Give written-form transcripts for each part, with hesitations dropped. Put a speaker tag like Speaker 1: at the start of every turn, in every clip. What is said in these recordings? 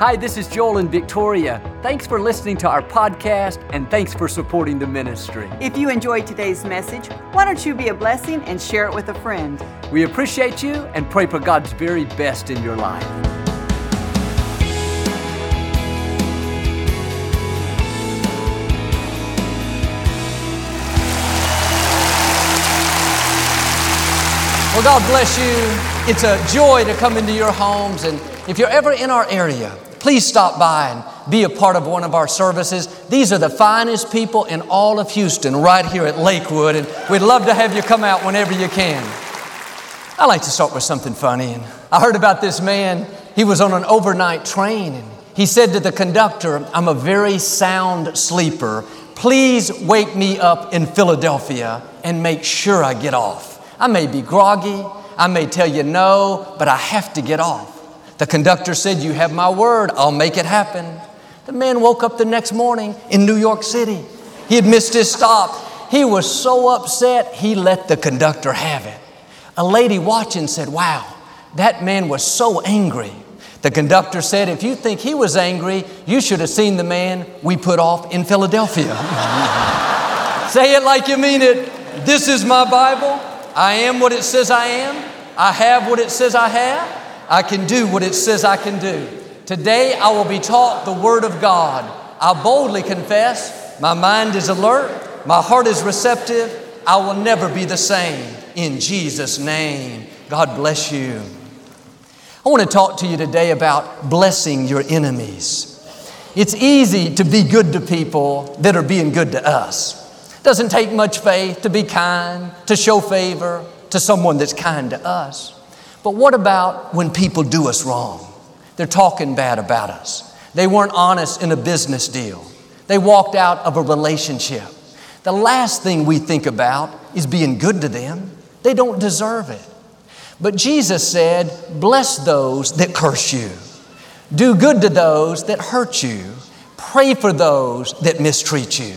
Speaker 1: Hi, this is Joel and Victoria. Thanks for listening to our podcast, and thanks for supporting the ministry.
Speaker 2: If you enjoyed today's message, why don't you be a blessing and share it with a friend?
Speaker 1: We appreciate you and pray for God's very best in your life.
Speaker 3: Well, God bless you. It's a joy to come into your homes, and if you're ever in our area, please stop by and be a part of one of our services. These are the finest people in all of Houston right here at Lakewood, and we'd love to have you come out whenever you can. I like to start with something funny, and I heard about this man. He was on an overnight train, and he said to the conductor, "I'm a very sound sleeper. Please wake me up in Philadelphia and make sure I get off. I may be groggy, I may tell you no, but I have to get off." The conductor said, "You have my word, I'll make it happen." The man woke up the next morning in New York City. He had missed his stop. He was so upset, he let the conductor have it. A lady watching said, "Wow, that man was so angry." The conductor said, "If you think he was angry, you should have seen the man we put off in Philadelphia." Say it like you mean it. This is my Bible. I am what it says I am. I have what it says I have. I can do what it says I can do. Today I will be taught the Word of God. I boldly confess, my mind is alert, my heart is receptive. I will never be the same. In Jesus' name, God bless you. I want to talk to you today about blessing your enemies. It's easy to be good to people that are being good to us. It doesn't take much faith to be kind, to show favor to someone that's kind to us. But what about when people do us wrong? They're talking bad about us. They weren't honest in a business deal. They walked out of a relationship. The last thing we think about is being good to them. They don't deserve it. But Jesus said, "Bless those that curse you. Do good to those that hurt you. Pray for those that mistreat you."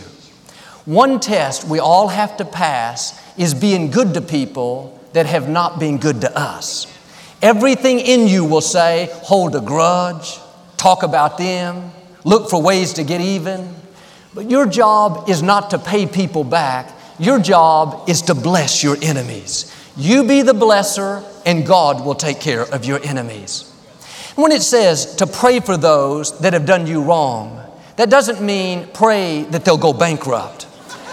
Speaker 3: One test we all have to pass is being good to people that have not been good to us. Everything in you will say, hold a grudge, talk about them, look for ways to get even. But your job is not to pay people back. Your job is to bless your enemies. You be the blesser, and God will take care of your enemies. When it says to pray for those that have done you wrong, that doesn't mean pray that they'll go bankrupt.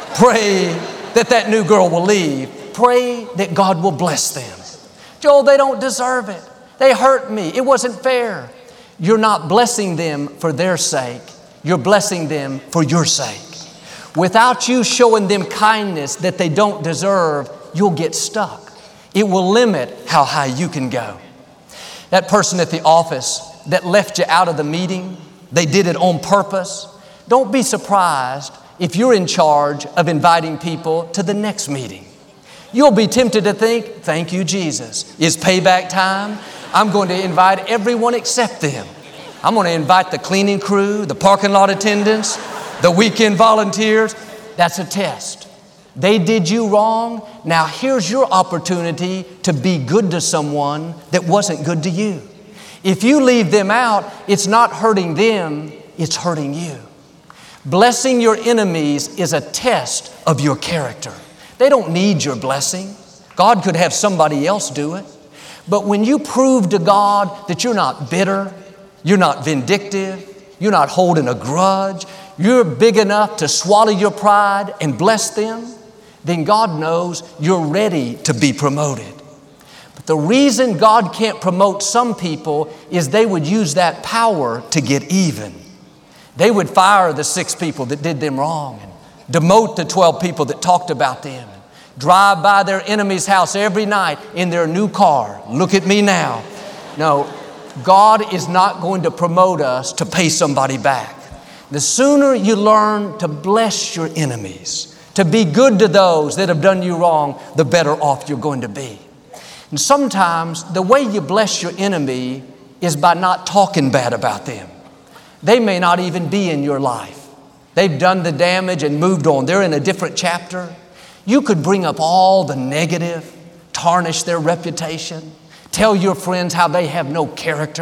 Speaker 3: Pray that new girl will leave. Pray that God will bless them. Joel, they don't deserve it. They hurt me. It wasn't fair. You're not blessing them for their sake. You're blessing them for your sake. Without you showing them kindness that they don't deserve, you'll get stuck. It will limit how high you can go. That person at the office that left you out of the meeting, they did it on purpose. Don't be surprised if you're in charge of inviting people to the next meeting. You'll be tempted to think, thank you, Jesus. It's payback time. I'm going to invite everyone except them. I'm going to invite the cleaning crew, the parking lot attendants, the weekend volunteers. That's a test. They did you wrong. Now here's your opportunity to be good to someone that wasn't good to you. If you leave them out, it's not hurting them, it's hurting you. Blessing your enemies is a test of your character. They don't need your blessing. God could have somebody else do it. But when you prove to God that you're not bitter, you're not vindictive, you're not holding a grudge, you're big enough to swallow your pride and bless them, then God knows you're ready to be promoted. But the reason God can't promote some people is they would use that power to get even. They would fire the 6 people that did them wrong and demote the 12 people that talked about them, and drive by their enemy's house every night in their new car. Look at me now. No, God is not going to promote us to pay somebody back. The sooner you learn to bless your enemies, to be good to those that have done you wrong, the better off you're going to be. And sometimes the way you bless your enemy is by not talking bad about them. They may not even be in your life. They've done the damage and moved on. They're in a different chapter. You could bring up all the negative, tarnish their reputation, tell your friends how they have no character,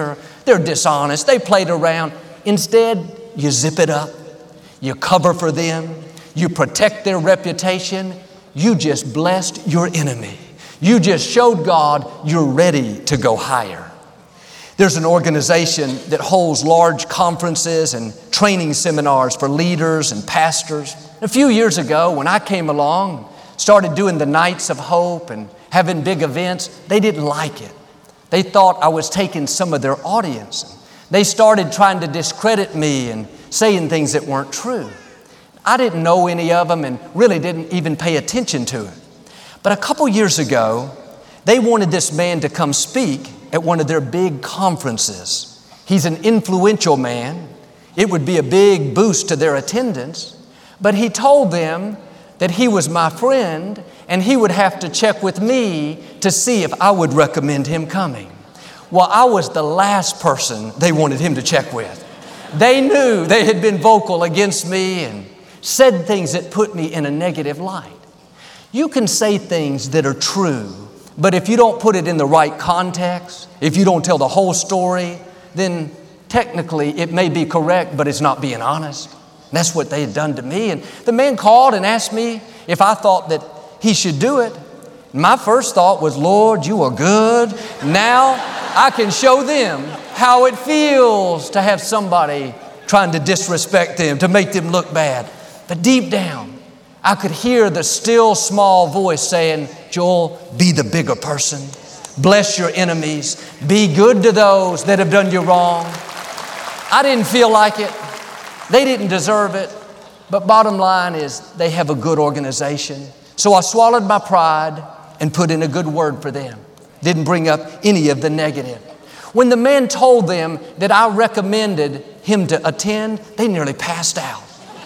Speaker 3: they're dishonest, they played around. Instead, you zip it up, you cover for them, you protect their reputation, you just blessed your enemy. You just showed God you're ready to go higher. There's an organization that holds large conferences and training seminars for leaders and pastors. A few years ago, when I came along, started doing the Nights of Hope and having big events, they didn't like it. They thought I was taking some of their audience. They started trying to discredit me and saying things that weren't true. I didn't know any of them and really didn't even pay attention to it. But a couple years ago, they wanted this man to come speak at one of their big conferences. He's an influential man. It would be a big boost to their attendance. But he told them that he was my friend and he would have to check with me to see if I would recommend him coming. Well, I was the last person they wanted him to check with. They knew they had been vocal against me and said things that put me in a negative light. You can say things that are true, but if you don't put it in the right context, if you don't tell the whole story, then technically it may be correct, but it's not being honest. And that's what they had done to me. And the man called and asked me if I thought that he should do it. My first thought was, Lord, you are good. Now I can show them how it feels to have somebody trying to disrespect them, to make them look bad. But deep down, I could hear the still small voice saying, Joel, be the bigger person. Bless your enemies. Be good to those that have done you wrong. I didn't feel like it. They didn't deserve it. But bottom line is they have a good organization. So I swallowed my pride and put in a good word for them. Didn't bring up any of the negative. When the man told them that I recommended him to attend, they nearly passed out.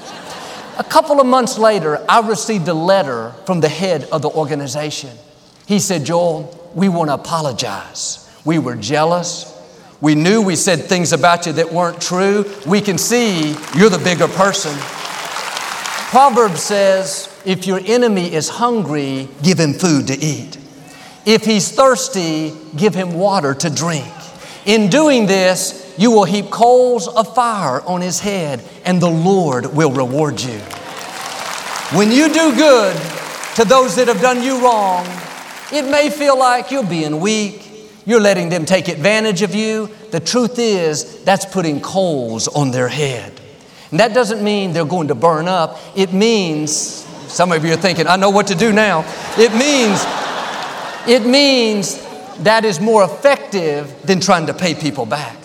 Speaker 3: A couple of months later, I received a letter from the head of the organization. He said, Joel, we want to apologize. We were jealous. We knew we said things about you that weren't true. We can see you're the bigger person. Proverbs says, if your enemy is hungry, give him food to eat. If he's thirsty, give him water to drink. In doing this, you will heap coals of fire on his head, and the Lord will reward you. When you do good to those that have done you wrong, it may feel like you're being weak, you're letting them take advantage of you. The truth is, that's putting coals on their head. And that doesn't mean they're going to burn up. It means, some of you are thinking, I know what to do now. It means that is more effective than trying to pay people back.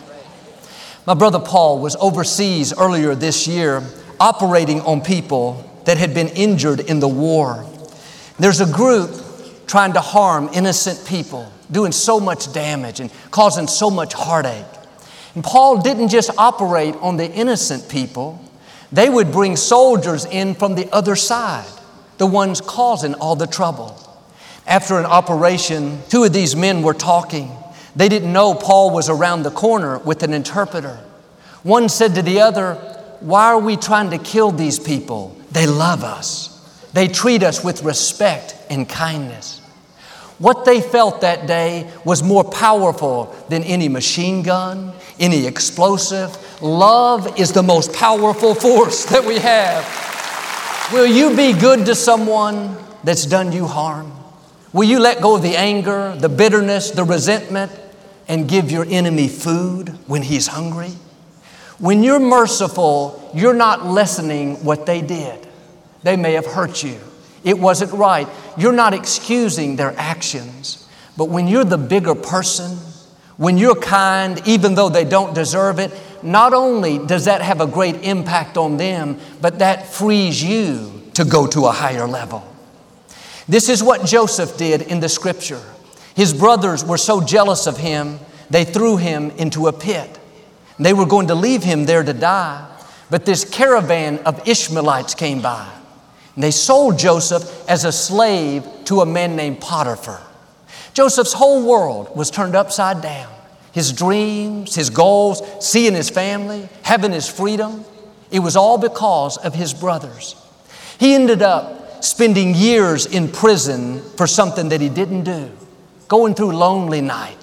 Speaker 3: My brother Paul was overseas earlier this year operating on people that had been injured in the war. There's a group trying to harm innocent people, doing so much damage and causing so much heartache. And Paul didn't just operate on the innocent people. They would bring soldiers in from the other side, the ones causing all the trouble. After an operation, two of these men were talking. They didn't know Paul was around the corner with an interpreter. One said to the other, why are we trying to kill these people? They love us. They treat us with respect and kindness. What they felt that day was more powerful than any machine gun, any explosive. Love is the most powerful force that we have. Will you be good to someone that's done you harm? Will you let go of the anger, the bitterness, the resentment, and give your enemy food when he's hungry? When you're merciful, you're not lessening what they did. They may have hurt you. It wasn't right. You're not excusing their actions. But when you're the bigger person, when you're kind, even though they don't deserve it, not only does that have a great impact on them, but that frees you to go to a higher level. This is what Joseph did in the scripture. His brothers were so jealous of him, they threw him into a pit. They were going to leave him there to die, but this caravan of Ishmaelites came by. And they sold Joseph as a slave to a man named Potiphar. Joseph's whole world was turned upside down. His dreams, his goals, seeing his family, having his freedom, it was all because of his brothers. He ended up spending years in prison for something that he didn't do, going through lonely nights,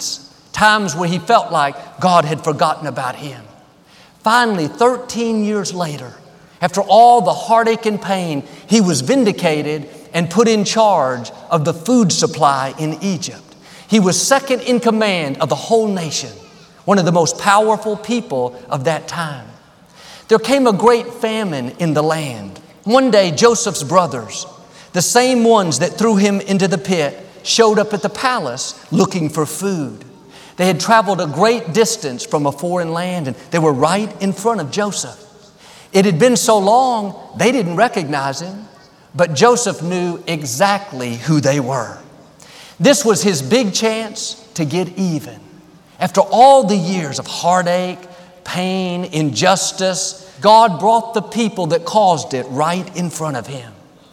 Speaker 3: times where he felt like God had forgotten about him. Finally, 13 years later, after all the heartache and pain, he was vindicated and put in charge of the food supply in Egypt. He was second in command of the whole nation, one of the most powerful people of that time. There came a great famine in the land. One day, Joseph's brothers, the same ones that threw him into the pit, showed up at the palace looking for food. They had traveled a great distance from a foreign land, and they were right in front of Joseph. It had been so long, they didn't recognize him, but Joseph knew exactly who they were. This was his big chance to get even. After all the years of heartache, pain, injustice, God brought the people that caused it right in front of him.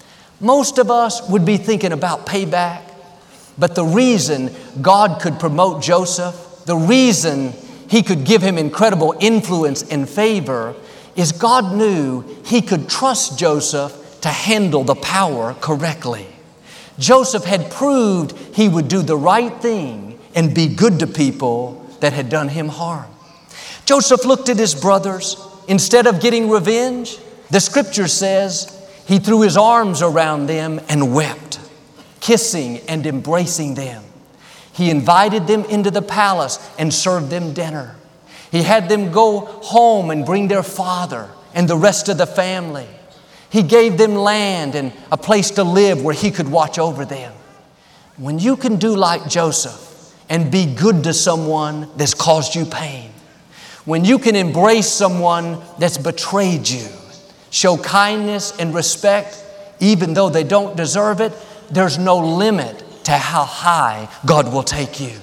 Speaker 3: Most of us would be thinking about payback, but the reason God could promote Joseph, the reason He could give him incredible influence and favor, is God knew He could trust Joseph to handle the power correctly. Joseph had proved he would do the right thing and be good to people that had done him harm. Joseph looked at his brothers. Instead of getting revenge, the scripture says he threw his arms around them and wept, kissing and embracing them. He invited them into the palace and served them dinner. He had them go home and bring their father and the rest of the family. He gave them land and a place to live where he could watch over them. When you can do like Joseph and be good to someone that's caused you pain, when you can embrace someone that's betrayed you, show kindness and respect even though they don't deserve it, there's no limit to how high God will take you.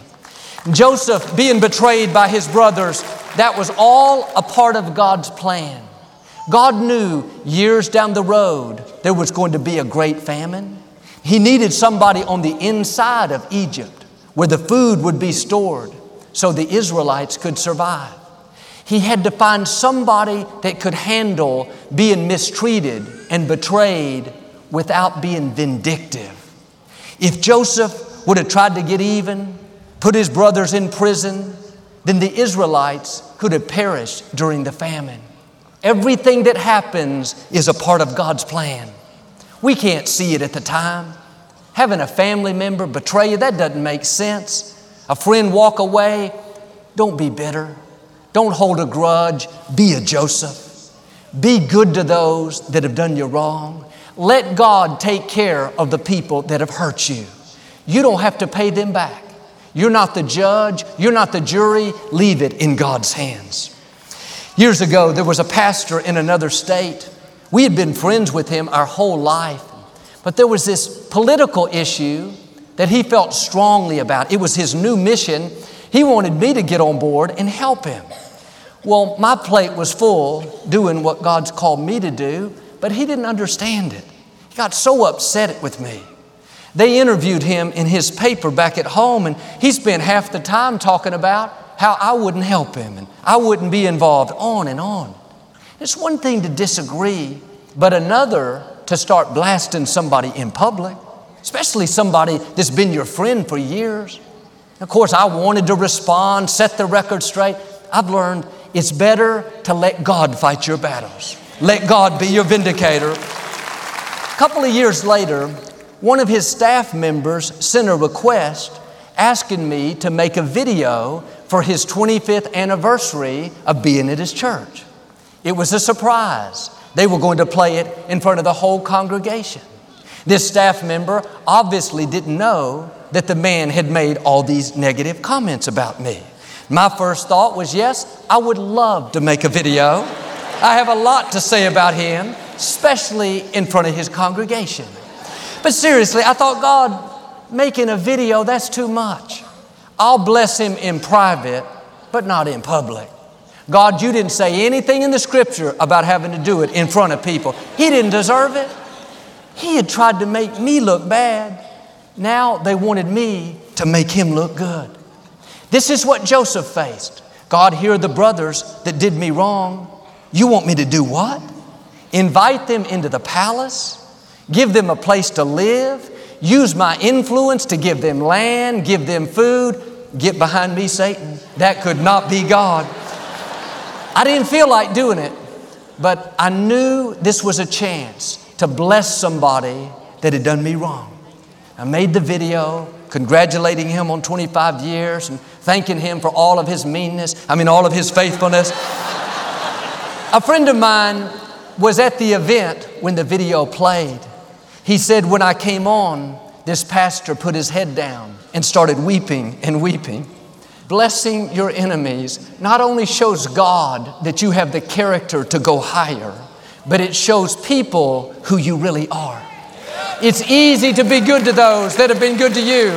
Speaker 3: Joseph being betrayed by his brothers, that was all a part of God's plan. God knew years down the road there was going to be a great famine. He needed somebody on the inside of Egypt where the food would be stored so the Israelites could survive. He had to find somebody that could handle being mistreated and betrayed without being vindictive. If Joseph would have tried to get even, put his brothers in prison, then the Israelites could have perished during the famine. Everything that happens is a part of God's plan. We can't see it at the time. Having a family member betray you, that doesn't make sense. A friend walk away, don't be bitter. Don't hold a grudge. Be a Joseph. Be good to those that have done you wrong. Let God take care of the people that have hurt you. You don't have to pay them back. You're not the judge. You're not the jury. Leave it in God's hands. Years ago, there was a pastor in another state. We had been friends with him our whole life. But there was this political issue that he felt strongly about. It was his new mission. He wanted me to get on board and help him. Well, my plate was full doing what God's called me to do, but he didn't understand it. He got so upset with me. They interviewed him in his paper back at home, and he spent half the time talking about how I wouldn't help him and I wouldn't be involved, on and on. It's one thing to disagree, but another to start blasting somebody in public, especially somebody that's been your friend for years. Of course, I wanted to respond, set the record straight. I've learned it's better to let God fight your battles. Let God be your vindicator. A couple of years later, one of his staff members sent a request asking me to make a video for his 25th anniversary of being at his church. It was a surprise. They were going to play it in front of the whole congregation. This staff member obviously didn't know that the man had made all these negative comments about me. My first thought was, yes, I would love to make a video. I have a lot to say about him, especially in front of his congregation. But seriously, I thought, God, making a video, that's too much. I'll bless him in private, but not in public. God, you didn't say anything in the scripture about having to do it in front of people. He didn't deserve it. He had tried to make me look bad. Now they wanted me to make him look good. This is what Joseph faced. God, here are the brothers that did me wrong. You want me to do what? Invite them into the palace? Give them a place to live? Use my influence to give them land, give them food? "Get behind me, Satan. That could not be God." I didn't feel like doing it, but I knew this was a chance to bless somebody that had done me wrong. I made the video congratulating him on 25 years and thanking him for all of his all of his faithfulness. A friend of mine was at the event when the video played. He said, "When I came on, this pastor put his head down and started weeping and weeping." Blessing your enemies not only shows God that you have the character to go higher, but it shows people who you really are. It's easy to be good to those that have been good to you.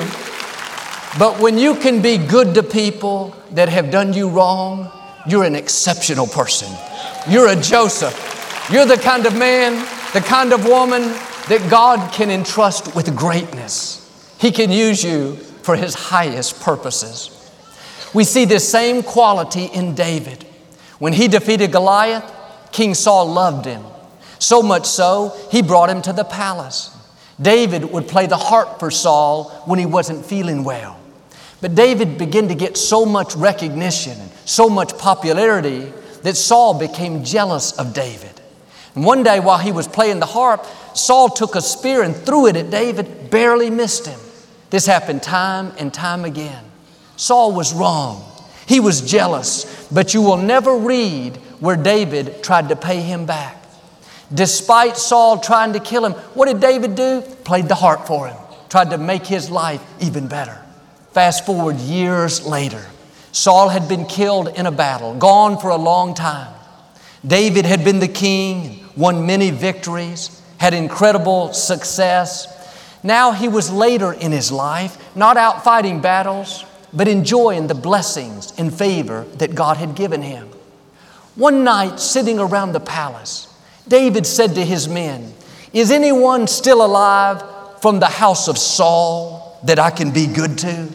Speaker 3: But when you can be good to people that have done you wrong, you're an exceptional person. You're a Joseph. You're the kind of man, the kind of woman that God can entrust with greatness. He can use you for His highest purposes. We see this same quality in David. When he defeated Goliath, King Saul loved him. So much so, he brought him to the palace. David would play the harp for Saul when he wasn't feeling well. But David began to get so much recognition and so much popularity that Saul became jealous of David. And one day while he was playing the harp, Saul took a spear and threw it at David, barely missed him. This happened time and time again. Saul was wrong. He was jealous, but you will never read where David tried to pay him back. Despite Saul trying to kill him, what did David do? Played the harp for him, tried to make his life even better. Fast forward years later, Saul had been killed in a battle, gone for a long time. David had been the king, won many victories, had incredible success. Now he was later in his life, not out fighting battles, but enjoying the blessings and favor that God had given him. One night, sitting around the palace, David said to his men, "Is anyone still alive from the house of Saul that I can be good to?"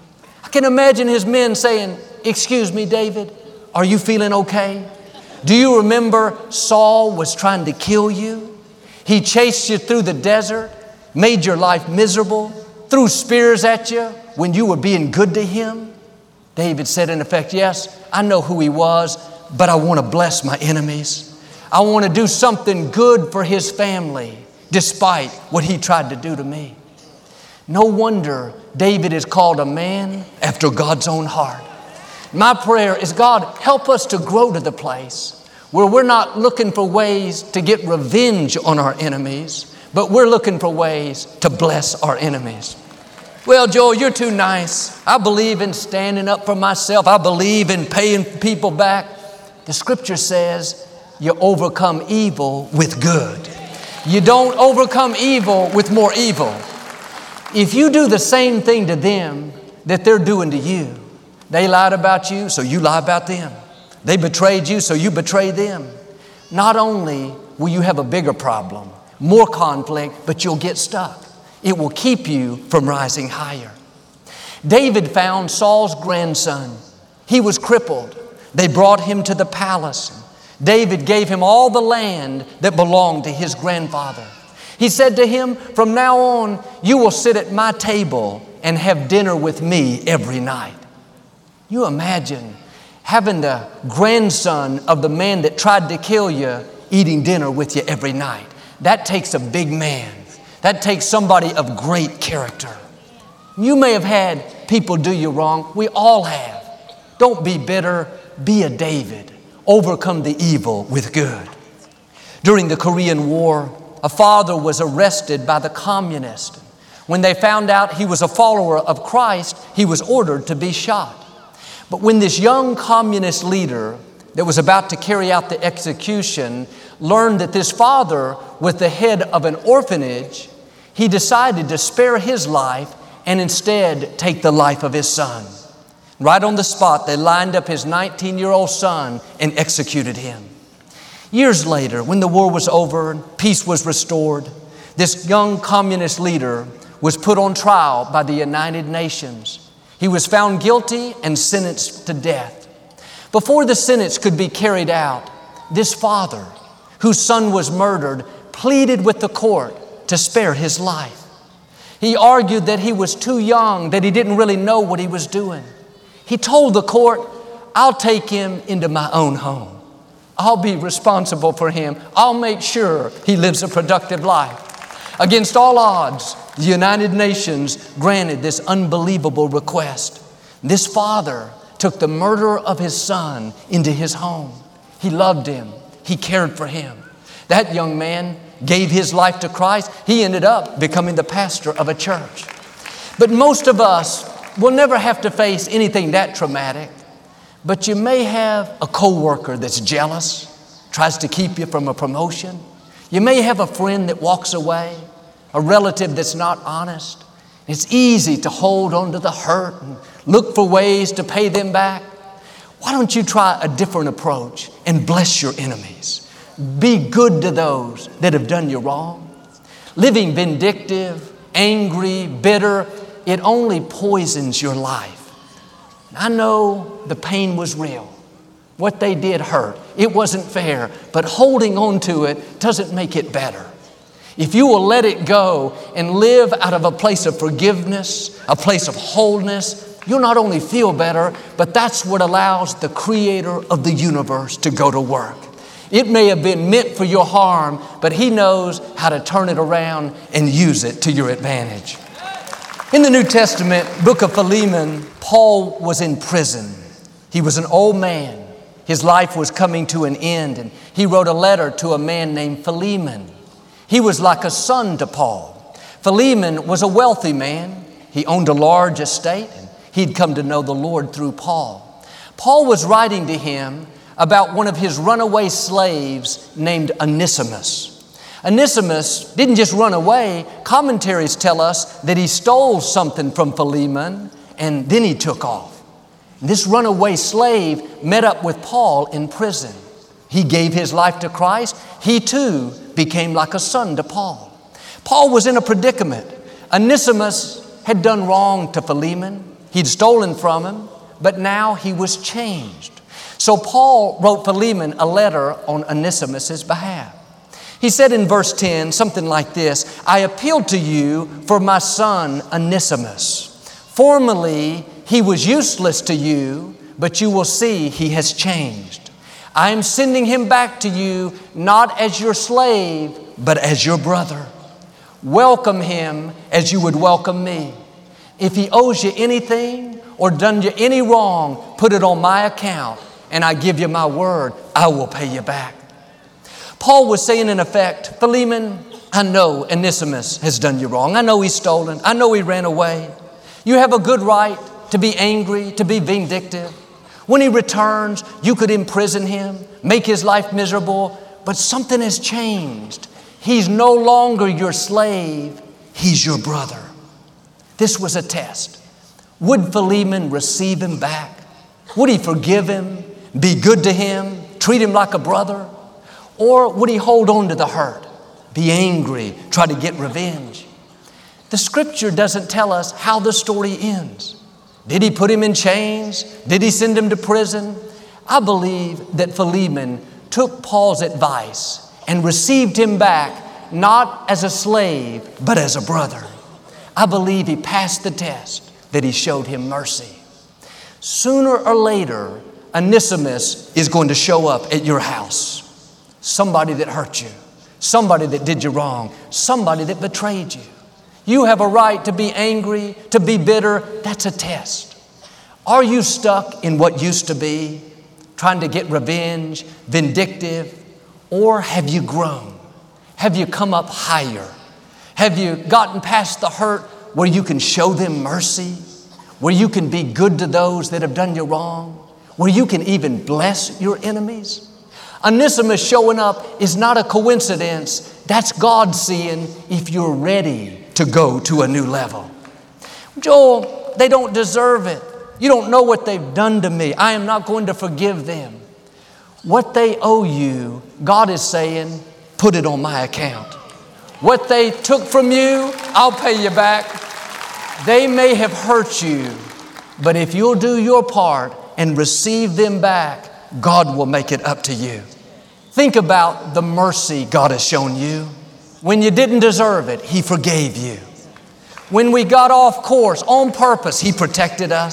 Speaker 3: I can imagine his men saying, "Excuse me, David, are you feeling okay? Do you remember Saul was trying to kill you? He chased you through the desert, made your life miserable, threw spears at you when you were being good to him?" David said in effect, "Yes, I know who he was, but I want to bless my enemies. I want to do something good for his family, despite what he tried to do to me." No wonder David is called a man after God's own heart. My prayer is, God, help us to grow to the place where we're not looking for ways to get revenge on our enemies, but we're looking for ways to bless our enemies. "Well, Joel, you're too nice. I believe in standing up for myself. I believe in paying people back." The scripture says you overcome evil with good. You don't overcome evil with more evil. If you do the same thing to them that they're doing to you, they lied about you, so you lie about them. They betrayed you, so you betray them. Not only will you have a bigger problem, more conflict, but you'll get stuck. It will keep you from rising higher. David found Saul's grandson. He was crippled. They brought him to the palace. David gave him all the land that belonged to his grandfather. He said to him, "From now on, you will sit at my table and have dinner with me every night." You imagine having the grandson of the man that tried to kill you eating dinner with you every night. That takes a big man. That takes somebody of great character. You may have had people do you wrong. We all have. Don't be bitter. Be a David. Overcome the evil with good. During the Korean War, a father was arrested by the communists. When they found out he was a follower of Christ, he was ordered to be shot. But when this young communist leader that was about to carry out the execution learned that this father was the head of an orphanage, he decided to spare his life and instead take the life of his son. Right on the spot, they lined up his 19-year-old son and executed him. Years later, when the war was over and peace was restored, this young communist leader was put on trial by the United Nations. He was found guilty and sentenced to death. Before the sentence could be carried out, this father, whose son was murdered, pleaded with the court to spare his life. He argued that he was too young, that he didn't really know what he was doing. He told the court, I'll take him into my own home. I'll be responsible for him. I'll make sure he lives a productive life. Against all odds, the United Nations granted this unbelievable request. This father took the murderer of his son into his home. He loved him. He cared for him. That young man gave his life to Christ. He ended up becoming the pastor of a church. But most of us will never have to face anything that traumatic. But you may have a coworker that's jealous, tries to keep you from a promotion. You may have a friend that walks away, a relative that's not honest. It's easy to hold on to the hurt and look for ways to pay them back. Why don't you try a different approach and bless your enemies? Be good to those that have done you wrong. Living vindictive, angry, bitter, it only poisons your life. I know the pain was real. What they did hurt. It wasn't fair, but holding on to it doesn't make it better. If you will let it go and live out of a place of forgiveness, a place of wholeness, you'll not only feel better, but that's what allows the Creator of the universe to go to work. It may have been meant for your harm, but He knows how to turn it around and use it to your advantage. In the New Testament, book of Philemon, Paul was in prison. He was an old man. His life was coming to an end, and he wrote a letter to a man named Philemon. He was like a son to Paul. Philemon was a wealthy man. He owned a large estate, and he'd come to know the Lord through Paul. Paul was writing to him about one of his runaway slaves named Onesimus. Onesimus didn't just run away. Commentaries tell us that he stole something from Philemon and then he took off. This runaway slave met up with Paul in prison. He gave his life to Christ. He too became like a son to Paul. Paul was in a predicament. Onesimus had done wrong to Philemon. He'd stolen from him, but now he was changed. So Paul wrote Philemon a letter on Onesimus' behalf. He said in verse 10 something like this, I appeal to you for my son Onesimus. Formerly he was useless to you, but you will see he has changed. I am sending him back to you not as your slave, but as your brother. Welcome him as you would welcome me. If he owes you anything or done you any wrong, put it on my account, and I give you my word, I will pay you back. Paul was saying in effect, Philemon, I know Onesimus has done you wrong. I know he's stolen. I know he ran away. You have a good right to be angry, to be vindictive. When he returns, you could imprison him, make his life miserable, but something has changed. He's no longer your slave. He's your brother. This was a test. Would Philemon receive him back? Would he forgive him, be good to him, treat him like a brother? Or would he hold on to the hurt, be angry, try to get revenge? The scripture doesn't tell us how the story ends. Did he put him in chains? Did he send him to prison? I believe that Philemon took Paul's advice and received him back, not as a slave, but as a brother. I believe he passed the test, that he showed him mercy. Sooner or later, Onesimus is going to show up at your house. Somebody that hurt you, somebody that did you wrong, somebody that betrayed you. You have a right to be angry, to be bitter. That's a test. Are you stuck in what used to be, trying to get revenge, vindictive, or have you grown? Have you come up higher? Have you gotten past the hurt where you can show them mercy, where you can be good to those that have done you wrong, where you can even bless your enemies? Onesimus showing up is not a coincidence. That's God seeing if you're ready to go to a new level. Joel, they don't deserve it. You don't know what they've done to me. I am not going to forgive them. What they owe you, God is saying, put it on my account. What they took from you, I'll pay you back. They may have hurt you, but if you'll do your part and receive them back, God will make it up to you. Think about the mercy God has shown you. When you didn't deserve it, He forgave you. When we got off course on purpose, He protected us.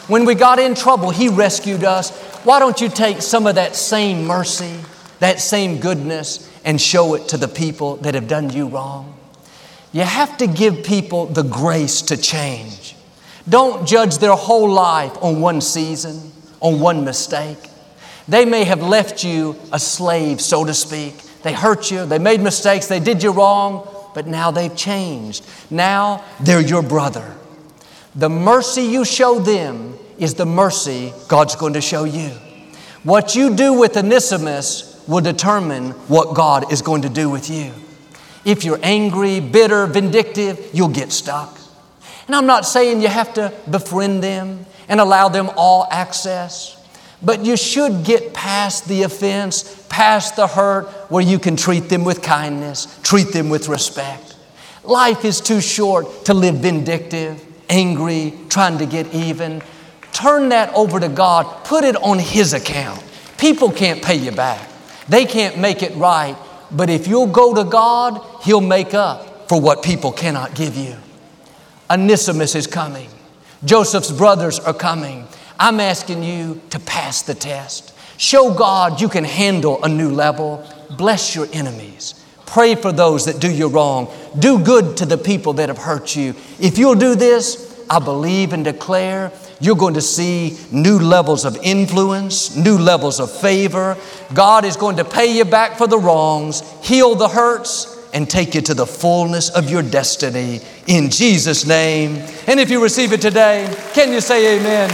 Speaker 3: When we got in trouble, He rescued us. Why don't you take some of that same mercy, that same goodness, and show it to the people that have done you wrong? You have to give people the grace to change. Don't judge their whole life on one season, on one mistake. They may have left you a slave, so to speak. They hurt you, they made mistakes, they did you wrong, but now they've changed. Now they're your brother. The mercy you show them is the mercy God's going to show you. What you do with Onesimus will determine what God is going to do with you. If you're angry, bitter, vindictive, you'll get stuck. And I'm not saying you have to befriend them and allow them all access, but you should get past the offense, past the hurt, where you can treat them with kindness, treat them with respect. Life is too short to live vindictive, angry, trying to get even. Turn that over to God. Put it on His account. People can't pay you back. They can't make it right. But if you'll go to God, He'll make up for what people cannot give you. Onesimus is coming. Joseph's brothers are coming. I'm asking you to pass the test. Show God you can handle a new level. Bless your enemies. Pray for those that do you wrong. Do good to the people that have hurt you. If you'll do this, I believe and declare you're going to see new levels of influence, new levels of favor. God is going to pay you back for the wrongs, heal the hurts, and take you to the fullness of your destiny in Jesus' name. And if you receive it today, can you say amen?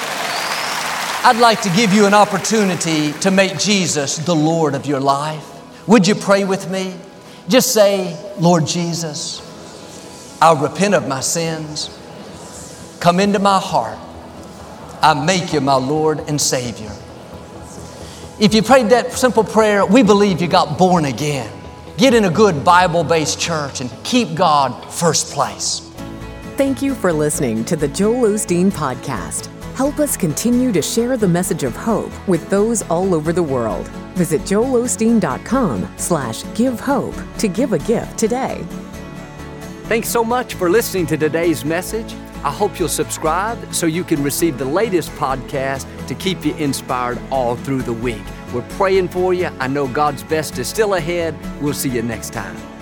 Speaker 3: I'd like to give you an opportunity to make Jesus the Lord of your life. Would you pray with me? Just say, Lord Jesus, I'll repent of my sins. Come into my heart. I make you my Lord and Savior. If you prayed that simple prayer, we believe you got born again. Get in a good Bible-based church and keep God first place.
Speaker 4: Thank you for listening to the Joel Osteen Podcast. Help us continue to share the message of hope with those all over the world. Visit joelosteen.com/give hope to give a gift today.
Speaker 1: Thanks so much for listening to today's message. I hope you'll subscribe so you can receive the latest podcast to keep you inspired all through the week. We're praying for you. I know God's best is still ahead. We'll see you next time.